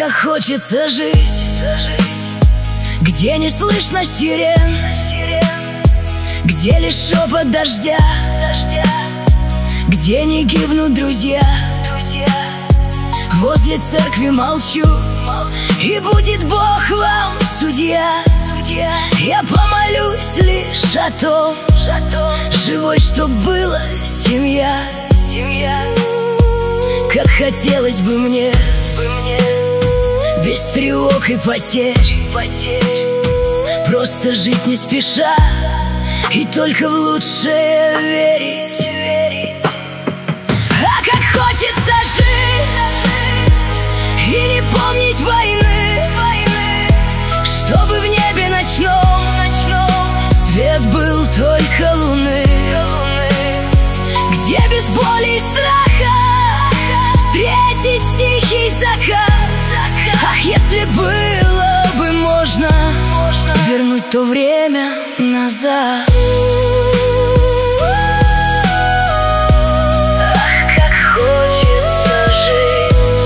как хочется жить, где не слышно сирен, где лишь шепот дождя, где не гибнут друзья. Возле церкви молчу, и будет Бог вам судья. Я помолюсь лишь о том, живой, чтоб была семья. Как хотелось бы мне без тревог и потерь просто жить не спеша и только в лучшее верить. А как хочется жить и не помнить войны, чтобы в небе ночном свет был только луны, где без боли и страха встретить тихий закат. Ах, если было бы можно вернуть то время назад. Ах, как хочется жить.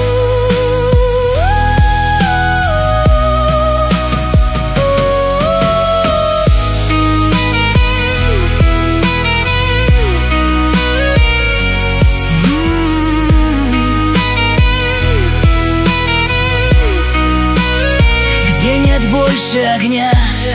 Где нет больше огня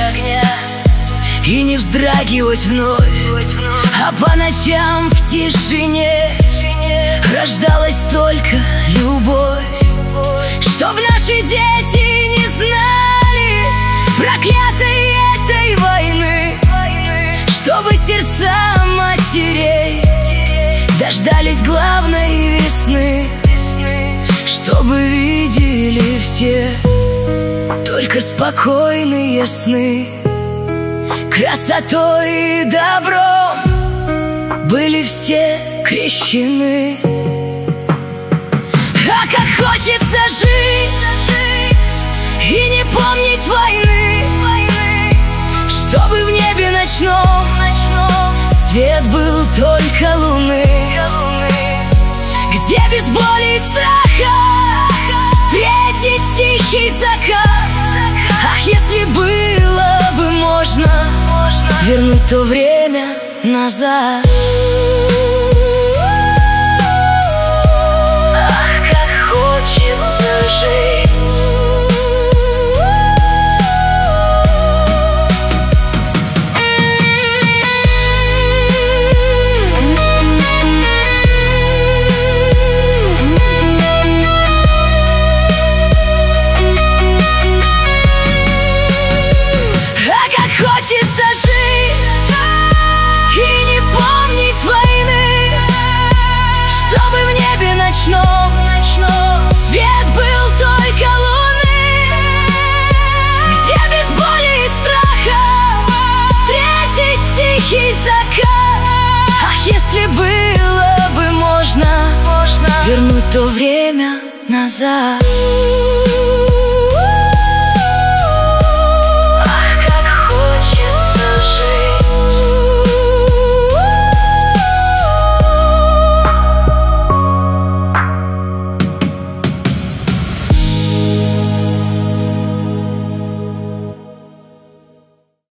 и не вздрагивать вновь, а по ночам в тишине рождалась только любовь. Чтоб наши дети не знали проклятой этой войны, чтобы сердца матерей дождались главной весны, чтобы видели все только спокойные сны. Красотой и добром были все крещены. А как хочется жить и не помнить войны, чтобы в небе ночном свет был только луны, где без боли и страха встретить тихий закат. Ах, если было бы можно вернуть то время назад. Ах, как хочется жить. Хочется жить и не помнить войны, чтобы в небе ночном свет был только луны, где без боли и страха встретить тихий закат. Ах, если было бы можно вернуть то время назад.